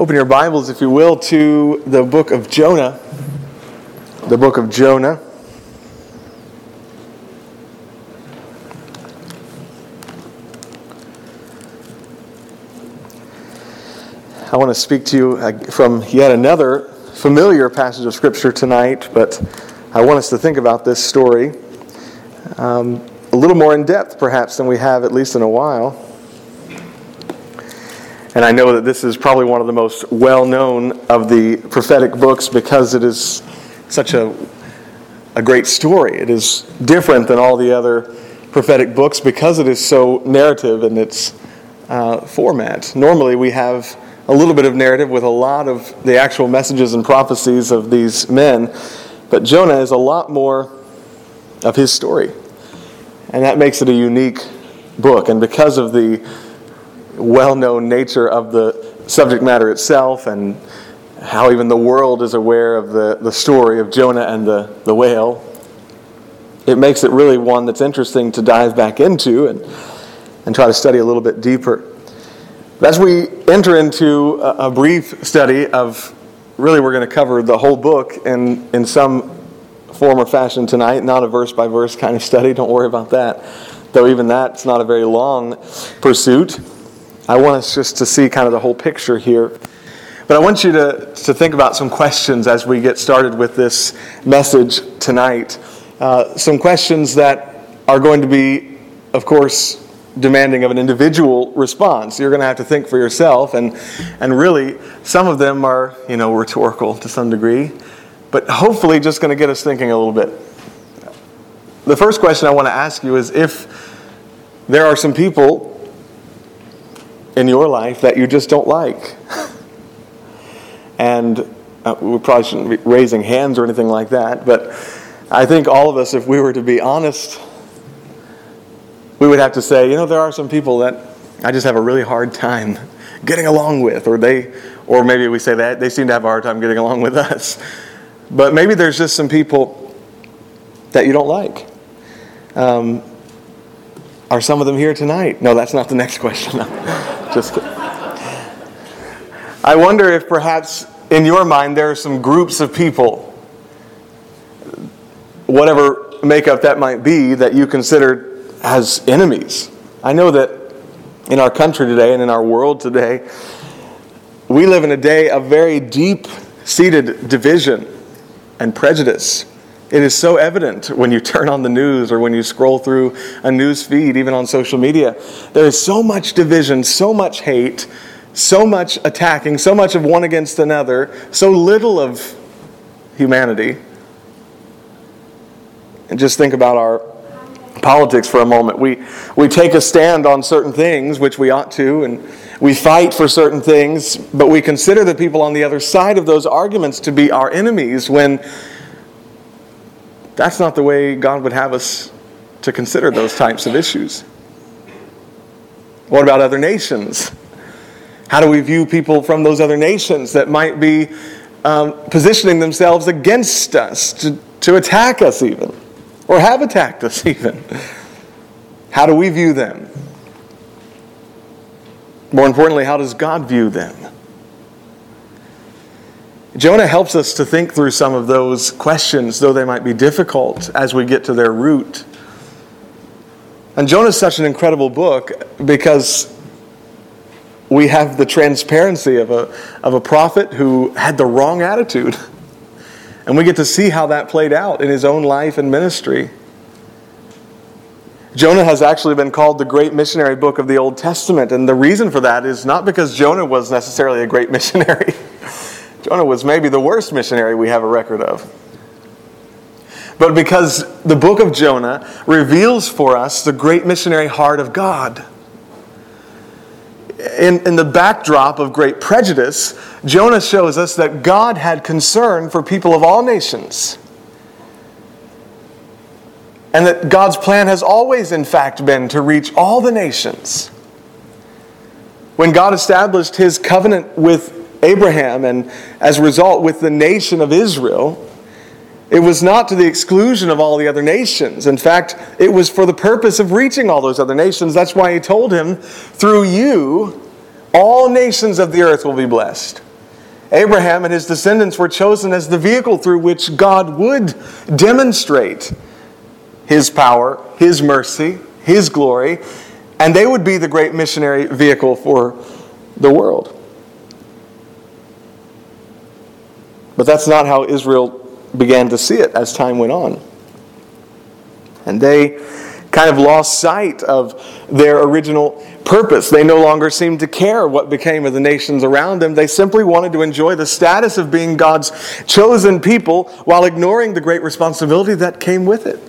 Open your Bibles, if you will, to the book of Jonah. The book of Jonah. I want to speak to you from yet another familiar passage of Scripture tonight, but I want us to think about this story a little more in depth, perhaps, than we have, at least in a while. And I know that this is probably one of the most well-known of the prophetic books because it is such a great story. It is different than all the other prophetic books because it is so narrative in its format. Normally we have a little bit of narrative with a lot of the actual messages and prophecies of these men, but Jonah is a lot more of his story. And that makes it a unique book. And because of the well-known nature of the subject matter itself and how even the world is aware of the story of Jonah and the whale, it makes it really one that's interesting to dive back into and try to study a little bit deeper. But as we enter into a brief study of, really we're going to cover the whole book in some form or fashion tonight, not a verse-by-verse kind of study, don't worry about that, though even that's not a very long pursuit. I want us just to see kind of the whole picture here. But I want you to think about some questions as we get started with this message tonight. Some questions that are going to be, of course, demanding of an individual response. You're going to have to think for yourself, and really, some of them are, rhetorical to some degree, but hopefully just going to get us thinking a little bit. The first question I want to ask you is if there are some people in your life that you just don't like. And we probably shouldn't be raising hands or anything like that, but I think all of us, if we were to be honest, we would have to say, there are some people that I just have a really hard time getting along with, or maybe we say that they seem to have a hard time getting along with us. But maybe there's just some people that you don't like. Are some of them here tonight? No, that's not the next question. Just kidding. I wonder if perhaps in your mind there are some groups of people, whatever makeup that might be, that you consider as enemies. I know that in our country today and in our world today, we live in a day of very deep-seated division and prejudice. It is so evident when you turn on the news or when you scroll through a news feed, even on social media. There is so much division, so much hate, so much attacking, so much of one against another, so little of humanity. And just think about our politics for a moment. We take a stand on certain things, which we ought to, and we fight for certain things, but we consider the people on the other side of those arguments to be our enemies when that's not the way God would have us to consider those types of issues. What about other nations? How do we view people from those other nations that might be positioning themselves against us, to attack us even, or have attacked us even? How do we view them? More importantly, how does God view them? Jonah helps us to think through some of those questions, though they might be difficult, as we get to their root. And Jonah is such an incredible book because we have the transparency of a prophet who had the wrong attitude. And we get to see how that played out in his own life and ministry. Jonah has actually been called the great missionary book of the Old Testament. And the reason for that is not because Jonah was necessarily a great missionary. Jonah was maybe the worst missionary we have a record of. But because the book of Jonah reveals for us the great missionary heart of God. In the backdrop of great prejudice, Jonah shows us that God had concern for people of all nations. And that God's plan has always, in fact, been to reach all the nations. When God established His covenant with Abraham, and as a result with the nation of Israel, it was not to the exclusion of all the other nations. In fact, it was for the purpose of reaching all those other nations. That's why He told him, through you, all nations of the earth will be blessed. Abraham and his descendants were chosen as the vehicle through which God would demonstrate His power, His mercy, His glory, and they would be the great missionary vehicle for the world. But that's not how Israel began to see it as time went on. And they kind of lost sight of their original purpose. They no longer seemed to care what became of the nations around them. They simply wanted to enjoy the status of being God's chosen people while ignoring the great responsibility that came with it.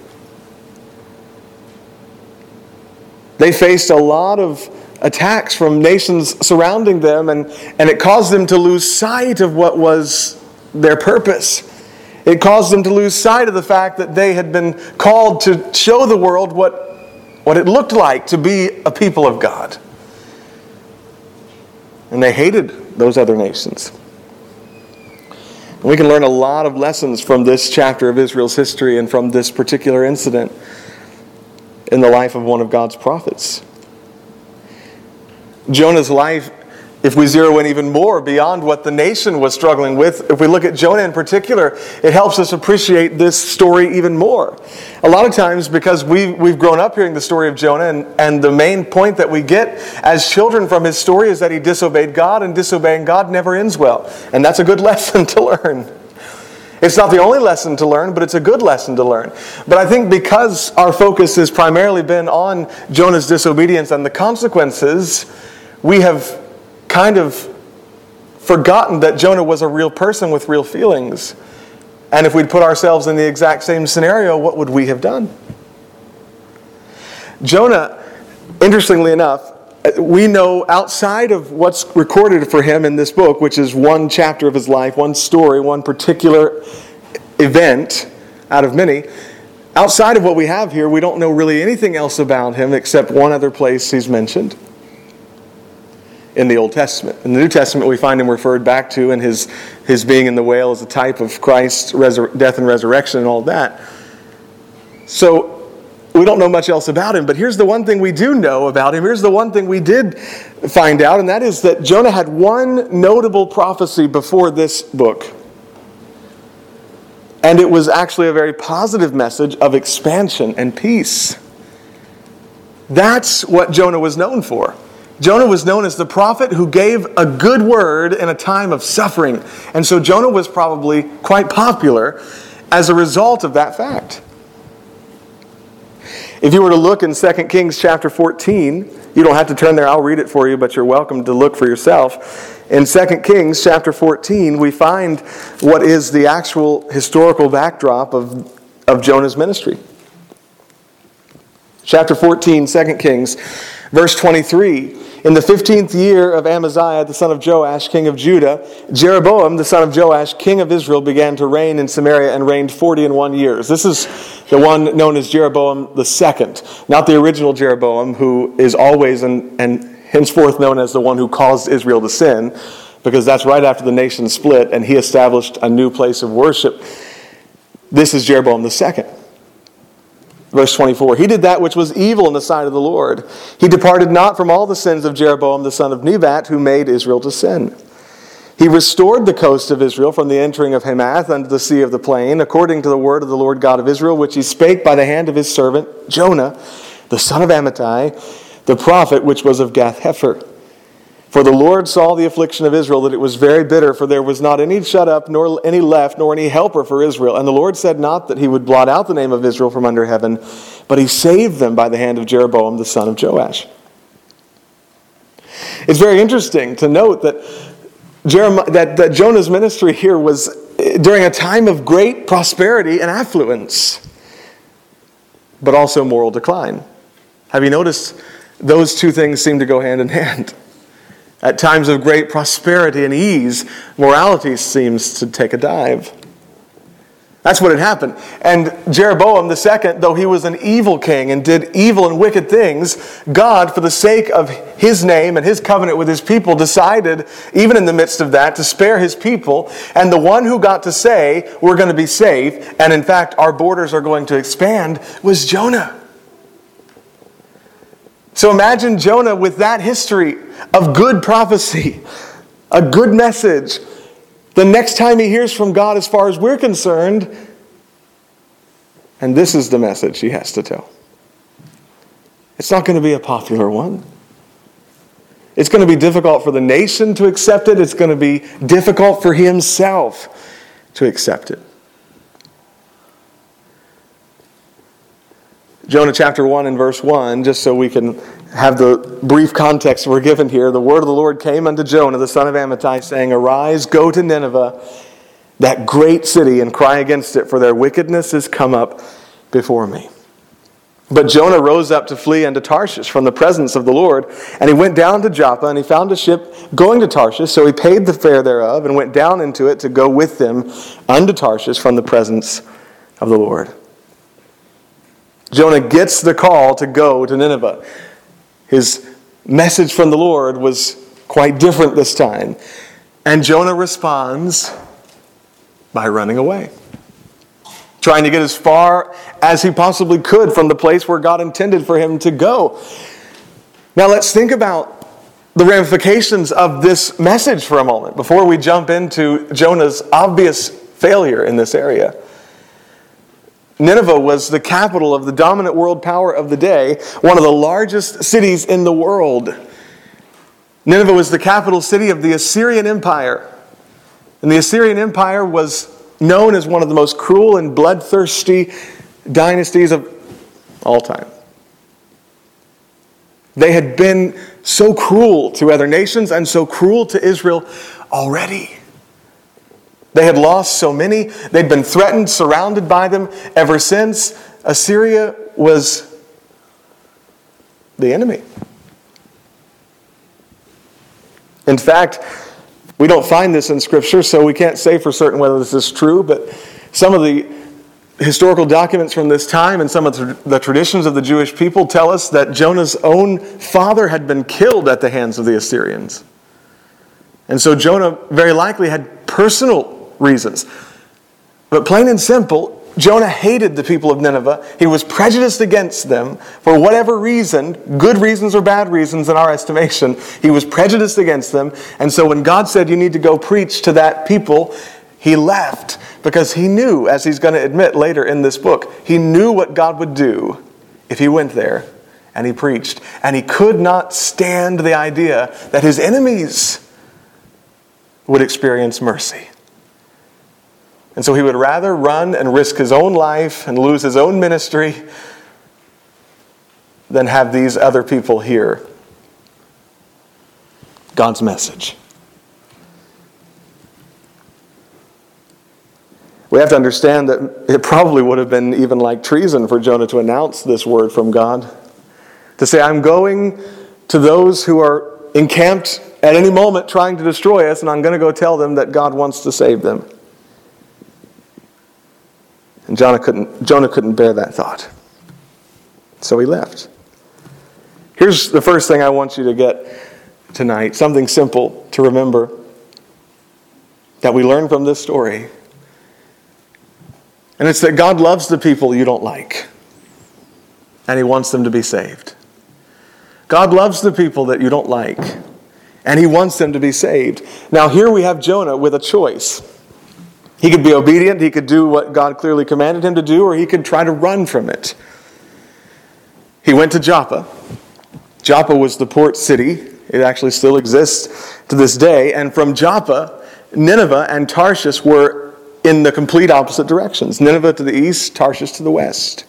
They faced a lot of attacks from nations surrounding them, and it caused them to lose sight of what was their purpose. It caused them to lose sight of the fact that they had been called to show the world what it looked like to be a people of God. And they hated those other nations. And we can learn a lot of lessons from this chapter of Israel's history and from this particular incident in the life of one of God's prophets. Jonah's life, if we zero in even more beyond what the nation was struggling with, if we look at Jonah in particular, it helps us appreciate this story even more. A lot of times, because we've grown up hearing the story of Jonah, and the main point that we get as children from his story is that he disobeyed God, and disobeying God never ends well. And that's a good lesson to learn. It's not the only lesson to learn, but it's a good lesson to learn. But I think because our focus has primarily been on Jonah's disobedience and the consequences, we have kind of forgotten that Jonah was a real person with real feelings. And if we'd put ourselves in the exact same scenario, what would we have done? Jonah, interestingly enough, we know outside of what's recorded for him in this book, which is one chapter of his life, one story, one particular event out of many, outside of what we have here, we don't know really anything else about him except one other place he's mentioned in the Old Testament. In the New Testament, we find him referred back to, and his being in the whale as a type of Christ's death and resurrection and all that. So we don't know much else about him, but here's the one thing we do know about him. Here's the one thing we did find out, and that is that Jonah had one notable prophecy before this book. And it was actually a very positive message of expansion and peace. That's what Jonah was known for. Jonah was known as the prophet who gave a good word in a time of suffering. And so Jonah was probably quite popular as a result of that fact. If you were to look in 2 Kings chapter 14, you don't have to turn there, I'll read it for you, but you're welcome to look for yourself. In 2 Kings chapter 14, we find what is the actual historical backdrop of Jonah's ministry. Chapter 14, 2 Kings, verse 23. In the 15th year of Amaziah, the son of Joash, king of Judah, Jeroboam, the son of Joash, king of Israel, began to reign in Samaria and reigned 41 years. This is the one known as Jeroboam the second, not the original Jeroboam, who is always and henceforth known as the one who caused Israel to sin, because that's right after the nation split and he established a new place of worship. This is Jeroboam the second. Verse 24, he did that which was evil in the sight of the Lord. He departed not from all the sins of Jeroboam the son of Nebat, who made Israel to sin. He restored the coast of Israel from the entering of Hamath unto the sea of the plain, according to the word of the Lord God of Israel, which he spake by the hand of his servant Jonah, the son of Amittai, the prophet, which was of Gath-hepher. For the Lord saw the affliction of Israel, that it was very bitter, for there was not any shut up, nor any left, nor any helper for Israel. And the Lord said not that he would blot out the name of Israel from under heaven, but he saved them by the hand of Jeroboam, the son of Joash. It's very interesting to note that Jonah's ministry here was during a time of great prosperity and affluence, but also moral decline. Have you noticed those two things seem to go hand in hand? At times of great prosperity and ease, morality seems to take a dive. That's what had happened. And Jeroboam the second, though he was an evil king and did evil and wicked things, God, for the sake of his name and his covenant with his people, decided, even in the midst of that, to spare his people. And the one who got to say, we're going to be safe, and in fact, our borders are going to expand, was Jonah. So imagine Jonah with that history of good prophecy, a good message, The next time he hears from God, as far as we're concerned, and this is the message he has to tell. It's not going to be a popular one. It's going to be difficult for the nation to accept it. It's going to be difficult for himself to accept it. Jonah chapter 1 and verse 1, just so we can have the brief context we're given here. The word of the Lord came unto Jonah, the son of Amittai, saying, Arise, go to Nineveh, that great city, and cry against it, for their wickedness is come up before me. But Jonah rose up to flee unto Tarshish from the presence of the Lord, and he went down to Joppa, and he found a ship going to Tarshish, so he paid the fare thereof, and went down into it to go with them unto Tarshish from the presence of the Lord. Jonah gets the call to go to Nineveh. His message from the Lord was quite different this time. And Jonah responds by running away, trying to get as far as he possibly could from the place where God intended for him to go. Now let's think about the ramifications of this message for a moment before we jump into Jonah's obvious failure in this area. Nineveh was the capital of the dominant world power of the day, one of the largest cities in the world. Nineveh was the capital city of the Assyrian Empire. And the Assyrian Empire was known as one of the most cruel and bloodthirsty dynasties of all time. They had been so cruel to other nations and so cruel to Israel already. They had lost so many. They'd been threatened, surrounded by them ever since. Assyria was the enemy. In fact, we don't find this in Scripture, so we can't say for certain whether this is true, but some of the historical documents from this time and some of the traditions of the Jewish people tell us that Jonah's own father had been killed at the hands of the Assyrians. And so Jonah very likely had personal reasons. But plain and simple, Jonah hated the people of Nineveh. He was prejudiced against them for whatever reason, good reasons or bad reasons in our estimation. He was prejudiced against them. And so when God said, you need to go preach to that people, he left because he knew, as he's going to admit later in this book, he knew what God would do if he went there and he preached. And he could not stand the idea that his enemies would experience mercy. And so he would rather run and risk his own life and lose his own ministry than have these other people hear God's message. We have to understand that it probably would have been even like treason for Jonah to announce this word from God. To say, I'm going to those who are encamped at any moment trying to destroy us, and I'm going to go tell them that God wants to save them. And Jonah couldn't bear that thought. So he left. Here's the first thing I want you to get tonight. Something simple to remember that we learn from this story. And it's that God loves the people you don't like. And he wants them to be saved. God loves the people that you don't like. And he wants them to be saved. Now here we have Jonah with a choice. He could be obedient, he could do what God clearly commanded him to do, or he could try to run from it. He went to Joppa. Joppa was the port city. It actually still exists to this day. And from Joppa, Nineveh and Tarshish were in the complete opposite directions. Nineveh to the east, Tarshish to the west.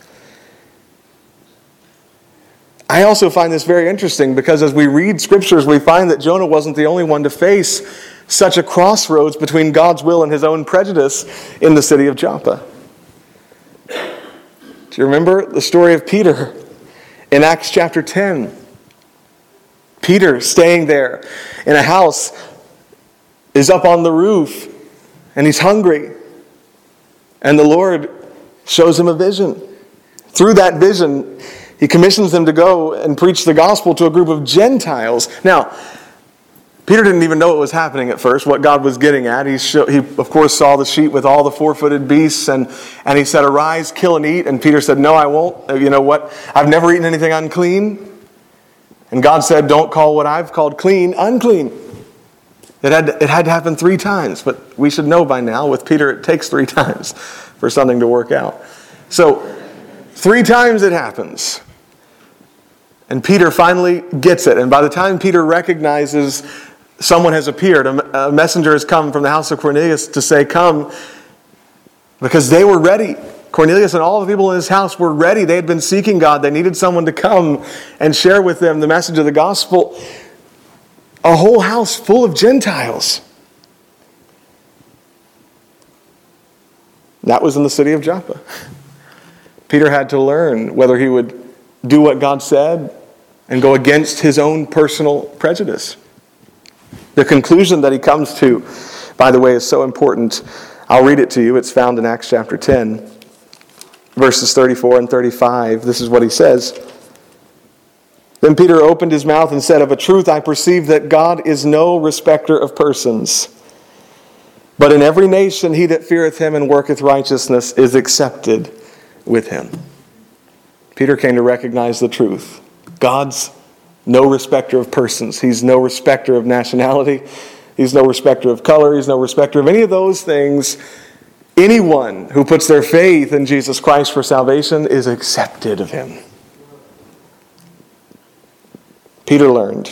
I also find this very interesting because as we read scriptures, we find that Jonah wasn't the only one to face such a crossroads between God's will and his own prejudice in the city of Joppa. Do you remember the story of Peter in Acts chapter 10? Peter, staying there in a house, is up on the roof and he's hungry. And the Lord shows him a vision. Through that vision, he commissions them to go and preach the gospel to a group of Gentiles. Now, Peter didn't even know what was happening at first, what God was getting at. He of course, saw the sheep with all the four-footed beasts, and he said, arise, kill and eat. And Peter said, no, I won't. You know what? I've never eaten anything unclean. And God said, don't call what I've called clean unclean. It had to happen 3 times, but we should know by now, with Peter, it takes 3 times for something to work out. So 3 times it happens. And Peter finally gets it. And by the time Peter recognizes someone has appeared, a messenger has come from the house of Cornelius to say, come, because they were ready. Cornelius and all the people in his house were ready. They had been seeking God. They needed someone to come and share with them the message of the gospel. A whole house full of Gentiles. That was in the city of Joppa. Peter had to learn whether he would do what God said and go against his own personal prejudice. The conclusion that he comes to, by the way, is so important. I'll read it to you. It's found in Acts chapter 10, verses 34 and 35. This is what he says. Then Peter opened his mouth and said, of a truth I perceive that God is no respecter of persons. But in every nation he that feareth him and worketh righteousness is accepted with him. Peter came to recognize the truth. God's no respecter of persons. He's no respecter of nationality. He's no respecter of color. He's no respecter of any of those things. Anyone who puts their faith in Jesus Christ for salvation is accepted of him. Peter learned.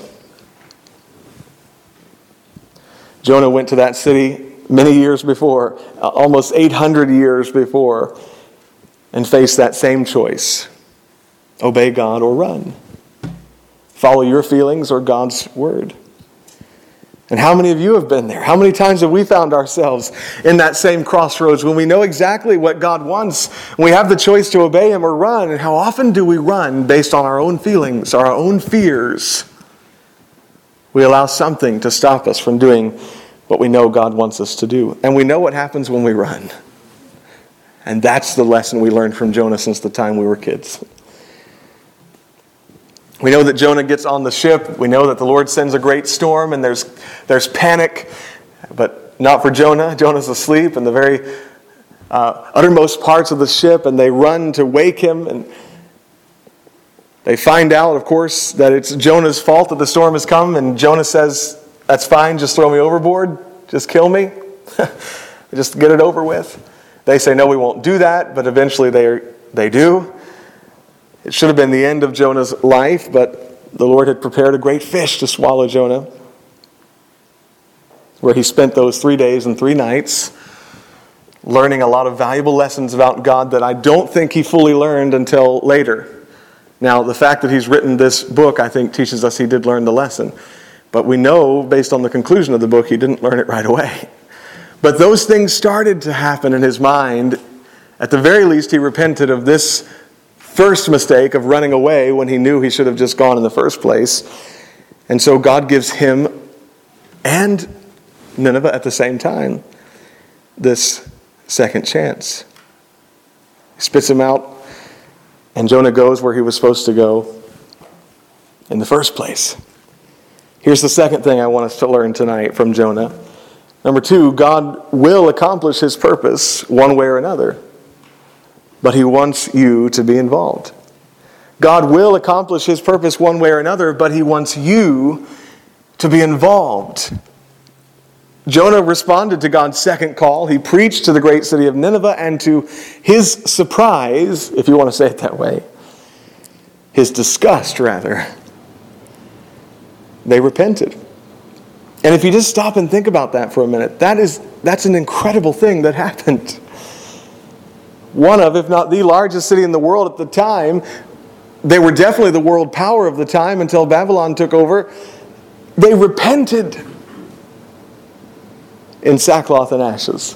Jonah went to that city many years before, almost 800 years before, and faced that same choice. Obey God or run. Follow your feelings or God's word. And how many of you have been there? How many times have we found ourselves in that same crossroads when we know exactly what God wants, and we have the choice to obey him or run? And how often do we run based on our own feelings, our own fears? We allow something to stop us from doing what we know God wants us to do. And we know what happens when we run. And that's the lesson we learned from Jonah since the time we were kids. We know that Jonah gets on the ship. We know that the Lord sends a great storm and there's panic. But not for Jonah. Jonah's asleep in the very uttermost parts of the ship, and they run to wake him. And they find out, of course, that it's Jonah's fault that the storm has come. And Jonah says, that's fine, just throw me overboard. Just kill me. Just get it over with. They say, no, we won't do that. But eventually they do. It should have been the end of Jonah's life, but the Lord had prepared a great fish to swallow Jonah, where he spent those 3 days and 3 nights learning a lot of valuable lessons about God that I don't think he fully learned until later. Now, the fact that he's written this book, I think, teaches us he did learn the lesson. But we know, based on the conclusion of the book, he didn't learn it right away. But those things started to happen in his mind. At the very least, he repented of this first mistake of running away when he knew he should have just gone in the first place. And so God gives him and Nineveh at the same time this second chance. He spits him out, and Jonah goes where he was supposed to go in the first place. Here's the second thing I want us to learn tonight from Jonah. Number 2, God will accomplish his purpose one way or another. But he wants you to be involved. God will accomplish his purpose one way or another, but he wants you to be involved. Jonah responded to God's second call. He preached to the great city of Nineveh, and to his surprise, if you want to say it that way, his disgust rather, they repented. And if you just stop and think about that for a minute, that's an incredible thing that happened. One of, if not the largest city in the world at the time. They were definitely the world power of the time until Babylon took over. They repented in sackcloth and ashes.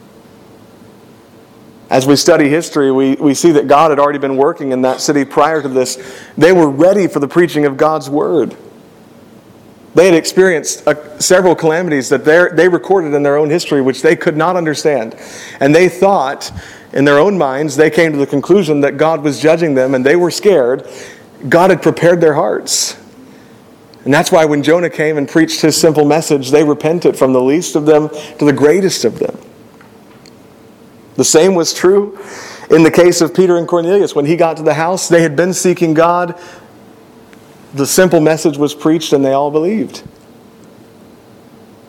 As we study history, we see that God had already been working in that city prior to this. They were ready for the preaching of God's word. They had experienced several calamities that they recorded in their own history, which they could not understand. And they thought, in their own minds, they came to the conclusion that God was judging them, and they were scared. God had prepared their hearts. And that's why when Jonah came and preached his simple message, they repented, from the least of them to the greatest of them. The same was true in the case of Peter and Cornelius. When he got to the house, they had been seeking God. The simple message was preached, and they all believed.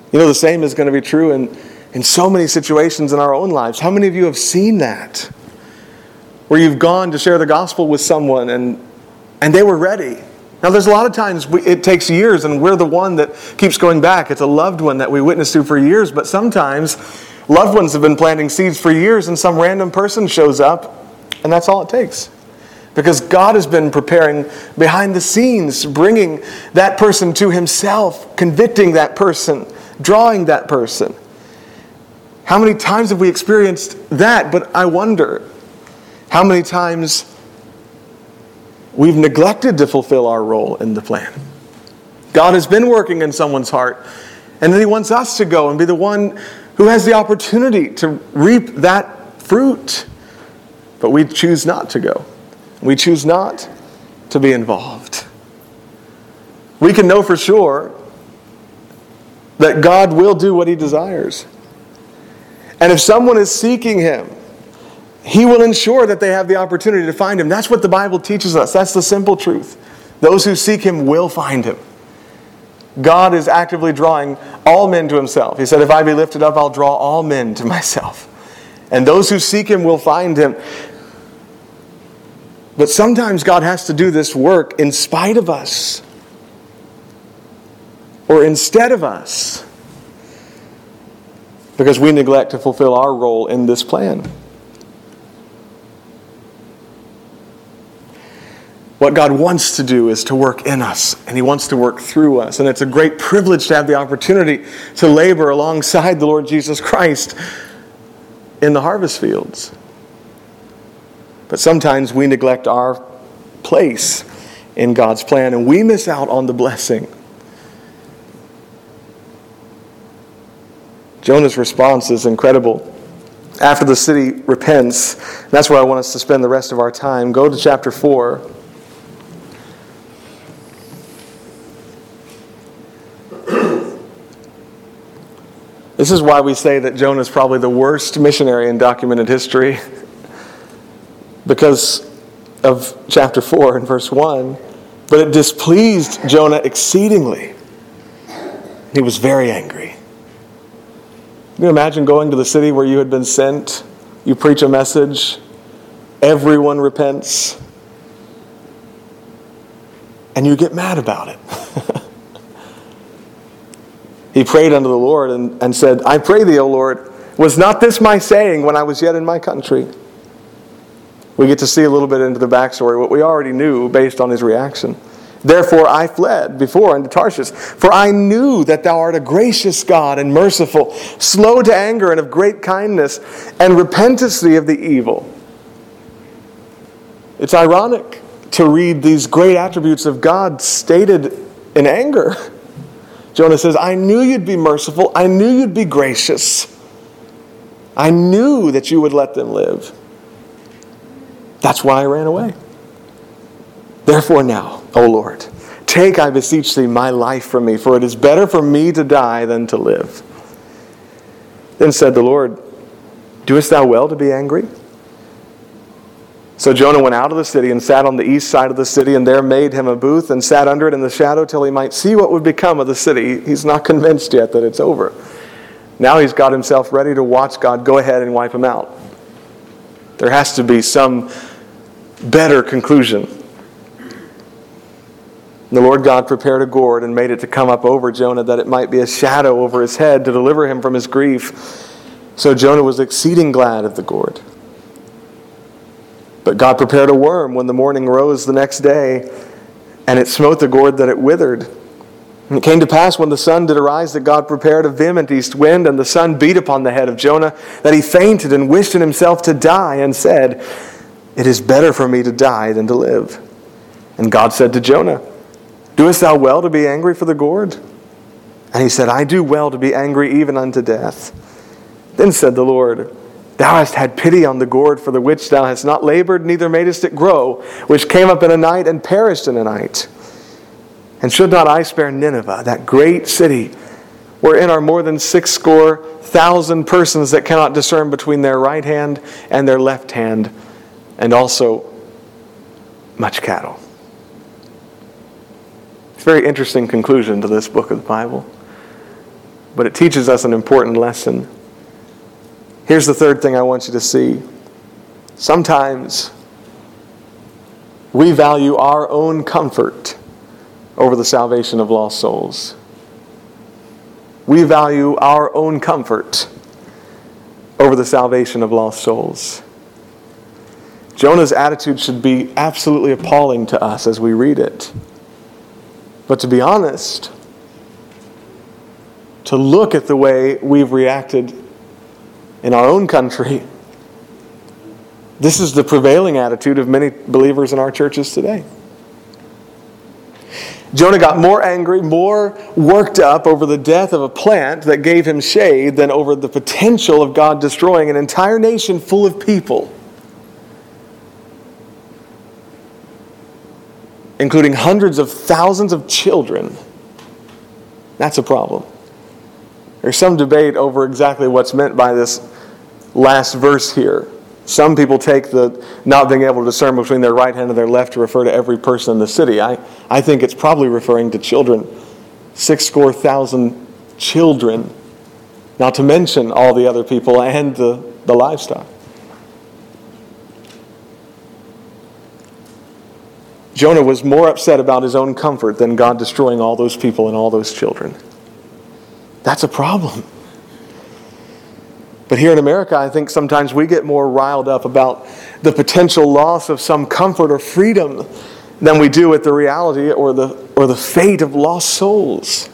You know, the same is going to be true in so many situations in our own lives. How many of you have seen that? Where you've gone to share the gospel with someone and they were ready. Now, there's a lot of times it takes years and we're the one that keeps going back. It's a loved one that we witnessed to for years, but sometimes loved ones have been planting seeds for years and some random person shows up and that's all it takes. Because God has been preparing behind the scenes, bringing that person to Himself, convicting that person, drawing that person. How many times have we experienced that? But I wonder how many times we've neglected to fulfill our role in the plan. God has been working in someone's heart, and then He wants us to go and be the one who has the opportunity to reap that fruit. But we choose not to go. We choose not to be involved. We can know for sure that God will do what He desires. And if someone is seeking Him, He will ensure that they have the opportunity to find Him. That's what the Bible teaches us. That's the simple truth. Those who seek Him will find Him. God is actively drawing all men to Himself. He said, if I be lifted up, I'll draw all men to myself. And those who seek Him will find Him. But sometimes God has to do this work in spite of us. Or instead of us. Because we neglect to fulfill our role in this plan. What God wants to do is to work in us, and He wants to work through us. And it's a great privilege to have the opportunity to labor alongside the Lord Jesus Christ in the harvest fields. But sometimes we neglect our place in God's plan, and we miss out on the blessing. Jonah's response is incredible. After the city repents, that's where I want us to spend the rest of our time. Go to chapter 4. This is why we say that Jonah is probably the worst missionary in documented history. Because of chapter 4 and verse 1. But it displeased Jonah exceedingly. He was very angry. Can you imagine going to the city where you had been sent? You preach a message. Everyone repents. And you get mad about it. He prayed unto the Lord and said, I pray thee, O Lord, was not this my saying when I was yet in my country? We get to see a little bit into the backstory, what we already knew based on his reaction. Therefore I fled before unto Tarshish, for I knew that thou art a gracious God and merciful, slow to anger and of great kindness, and repentest thee of the evil. It's ironic to read these great attributes of God stated in anger. Jonah says, I knew you'd be merciful. I knew you'd be gracious. I knew that you would let them live. That's why I ran away. Therefore now, O Lord, take, I beseech thee, my life from me, for it is better for me to die than to live. Then said the Lord, doest thou well to be angry? So Jonah went out of the city and sat on the east side of the city, and there made him a booth and sat under it in the shadow till he might see what would become of the city. He's not convinced yet that it's over. Now he's got himself ready to watch God go ahead and wipe him out. There has to be some better conclusion. The Lord God prepared a gourd and made it to come up over Jonah, that it might be a shadow over his head to deliver him from his grief. So Jonah was exceeding glad of the gourd. But God prepared a worm when the morning rose the next day, and it smote the gourd that it withered. And it came to pass when the sun did arise that God prepared a vehement east wind, and the sun beat upon the head of Jonah, that he fainted and wished in himself to die, and said, it is better for me to die than to live. And God said to Jonah, doest thou well to be angry for the gourd? And he said, I do well to be angry even unto death. Then said the Lord, thou hast had pity on the gourd for the which thou hast not labored, neither madest it grow, which came up in a night and perished in a night. And should not I spare Nineveh, that great city, wherein are more than 60,000 persons that cannot discern between their right hand and their left hand, and also much cattle? It's a very interesting conclusion to this book of the Bible. but it teaches us an important lesson. Here's the third thing I want you to see. Sometimes we value our own comfort over the salvation of lost souls. We value our own comfort over the salvation of lost souls. Jonah's attitude should be absolutely appalling to us as we read it. But to be honest, to look at the way we've reacted in our own country, this is the prevailing attitude of many believers in our churches today. Jonah got more angry, more worked up over the death of a plant that gave him shade than over the potential of God destroying an entire nation full of people, including hundreds of thousands of children. That's a problem. There's some debate over exactly what's meant by this last verse here. Some people take the not being able to discern between their right hand and their left to refer to every person in the city. I think it's probably referring to children. 6,000 children. Not to mention all the other people and the livestock. Jonah was more upset about his own comfort than God destroying all those people and all those children. That's a problem. But here in America, I think sometimes we get more riled up about the potential loss of some comfort or freedom than we do at the reality or the fate of lost souls.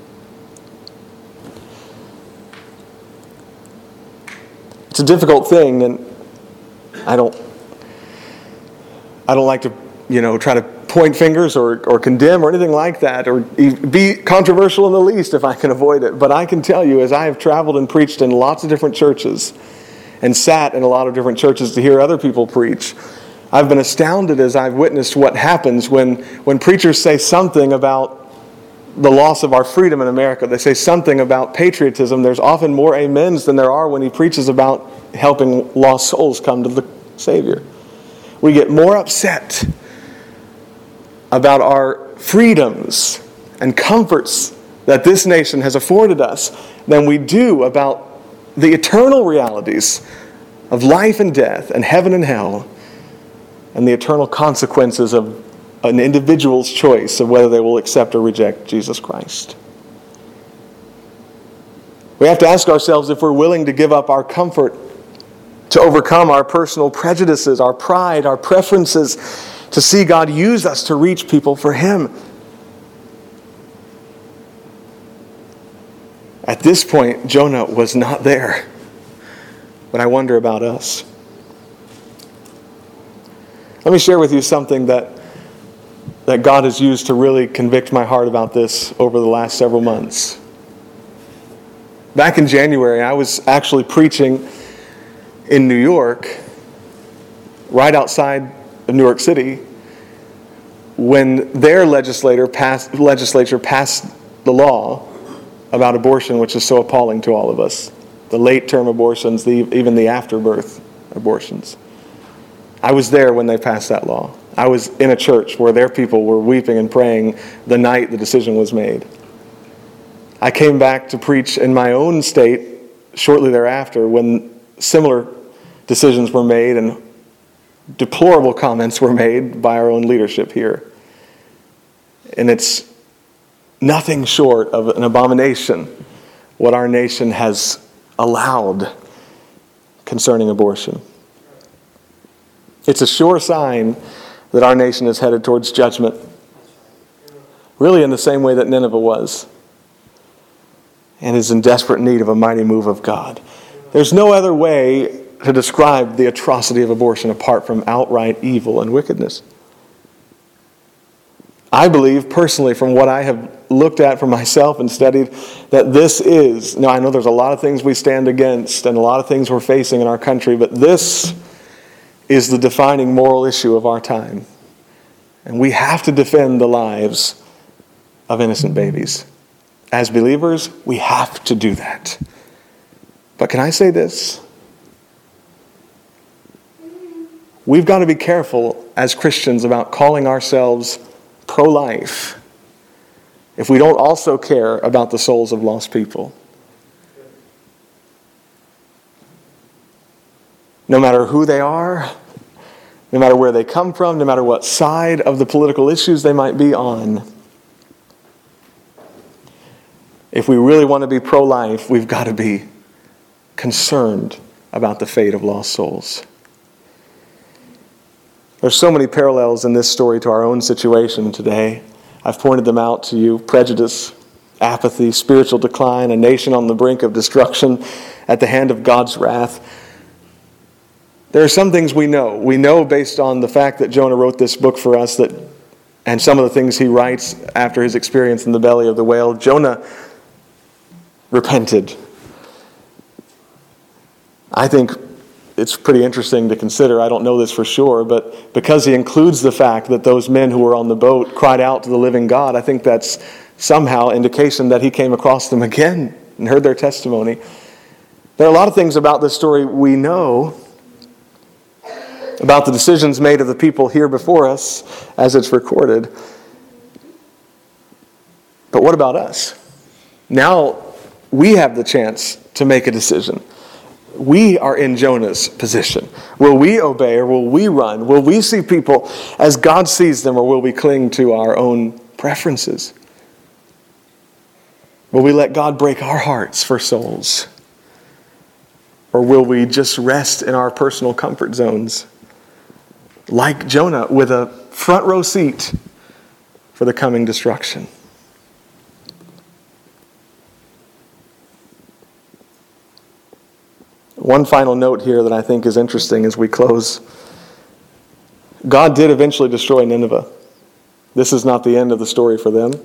It's a difficult thing, and I don't like to, try to point fingers or condemn or anything like that, or be controversial in the least if I can avoid it. But I can tell you, as I have traveled and preached in lots of different churches and sat in a lot of different churches to hear other people preach, I've been astounded as I've witnessed what happens when preachers say something about the loss of our freedom in America. They say something about patriotism. There's often more amens than there are when he preaches about helping lost souls come to the Savior. We get more upset about our freedoms and comforts that this nation has afforded us than we do about the eternal realities of life and death and heaven and hell and the eternal consequences of an individual's choice of whether they will accept or reject Jesus Christ. We have to ask ourselves if we're willing to give up our comfort to overcome our personal prejudices, our pride, our preferences, to see God use us to reach people for Him. At this point, Jonah was not there. But I wonder about us. Let me share with you something that God has used to really convict my heart about this over the last several months. Back in January, I was actually preaching in New York, right outside of New York City, when their legislature passed the law about abortion, which is so appalling to all of us. The late-term abortions, even the afterbirth abortions. I was there when they passed that law. I was in a church where their people were weeping and praying the night the decision was made. I came back to preach in my own state shortly thereafter when similar decisions were made and deplorable comments were made by our own leadership here. And it's nothing short of an abomination what our nation has allowed concerning abortion. It's a sure sign that our nation is headed towards judgment, really in the same way that Nineveh was, and is in desperate need of a mighty move of God. There's no other way to describe the atrocity of abortion apart from outright evil and wickedness. I believe personally, from what I have looked at for myself and studied, that this is, I know there's a lot of things we stand against and a lot of things we're facing in our country, but this is the defining moral issue of our time. And we have to defend the lives of innocent babies. As believers, we have to do that. But can I say this? We've got to be careful as Christians about calling ourselves pro-life if we don't also care about the souls of lost people. no matter who they are, no matter where they come from, no matter what side of the political issues they might be on. If we really want to be pro-life, we've got to be concerned about the fate of lost souls. There's so many parallels in this story to our own situation today. I've pointed them out to you: prejudice, apathy, spiritual decline, a nation on the brink of destruction at the hand of God's wrath. There are some things we know. We know based on the fact that Jonah wrote this book for us, and some of the things he writes after his experience in the belly of the whale. Jonah repented. I think it's pretty interesting to consider. I don't know this for sure, but because he includes the fact that those men who were on the boat cried out to the living God, I think that's somehow indication that he came across them again and heard their testimony. There are a lot of things about this story we know about the decisions made of the people here before us as it's recorded. But what about us? Now we have the chance to make a decision. We are in Jonah's position. Will we obey or will we run? Will we see people as God sees them, or will we cling to our own preferences? Will we let God break our hearts for souls? Or will we just rest in our personal comfort zones, like Jonah, with a front row seat for the coming destruction? One final note here that I think is interesting as we close. God did eventually destroy Nineveh. This is not the end of the story for them.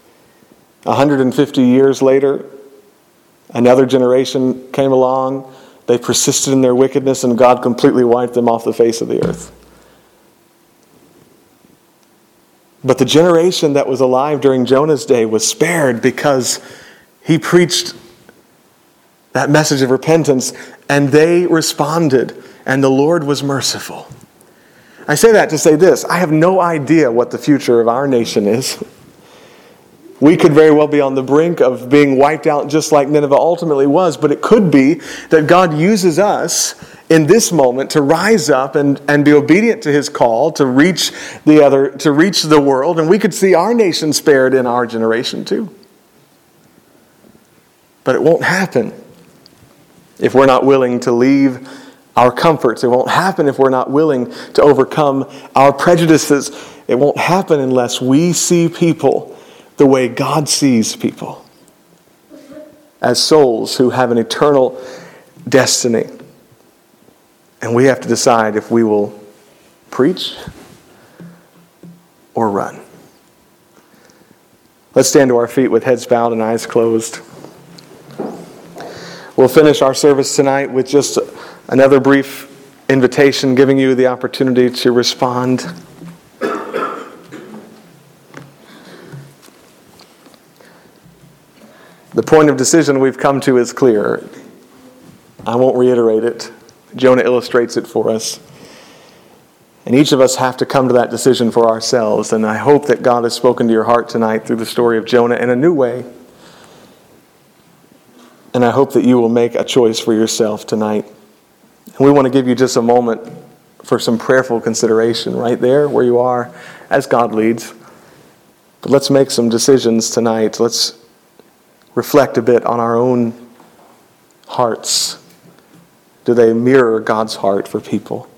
150 years later, another generation came along. They persisted in their wickedness, and God completely wiped them off the face of the earth. But the generation that was alive during Jonah's day was spared because he preached that message of repentance, and they responded, and the Lord was merciful. I say that to say this: I have no idea what the future of our nation is. We could very well be on the brink of being wiped out just like Nineveh ultimately was, but it could be that God uses us in this moment to rise up and be obedient to his call to reach the world, and we could see our nation spared in our generation too. But it won't happen if we're not willing to leave our comforts. It won't happen if we're not willing to overcome our prejudices. It won't happen unless we see people the way God sees people, as souls who have an eternal destiny. And we have to decide if we will preach or run. Let's stand to our feet with heads bowed and eyes closed. We'll finish our service tonight with just another brief invitation, giving you the opportunity to respond. The point of decision we've come to is clear. I won't reiterate it. Jonah illustrates it for us. And each of us have to come to that decision for ourselves. And I hope that God has spoken to your heart tonight through the story of Jonah in a new way. And I hope that you will make a choice for yourself tonight. And we want to give you just a moment for some prayerful consideration right there where you are as God leads. But let's make some decisions tonight. Let's reflect a bit on our own hearts. Do they mirror God's heart for people?